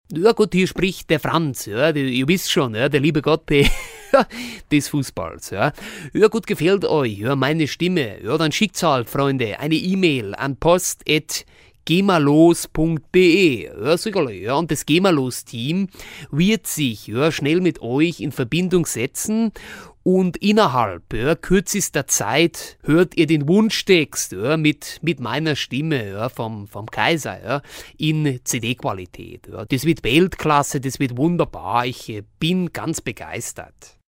Ja gut, hier spricht der Franz, ja, ihr wisst schon, ja, der liebe Gott des Fußballs. Ja. Ja gut, gefällt euch ja, meine Stimme, ja, dann schickt's halt, Freunde, eine E-Mail an post@gemalos.de. Ja, sicherlich, ja, und das Gemalos-Team wird sich ja, schnell mit euch in Verbindung setzen und innerhalb kürzester Zeit hört ihr den Wunschtext mit meiner Stimme vom Kaiser in CD-Qualität. Das wird Weltklasse, das wird wunderbar. Ich bin ganz begeistert.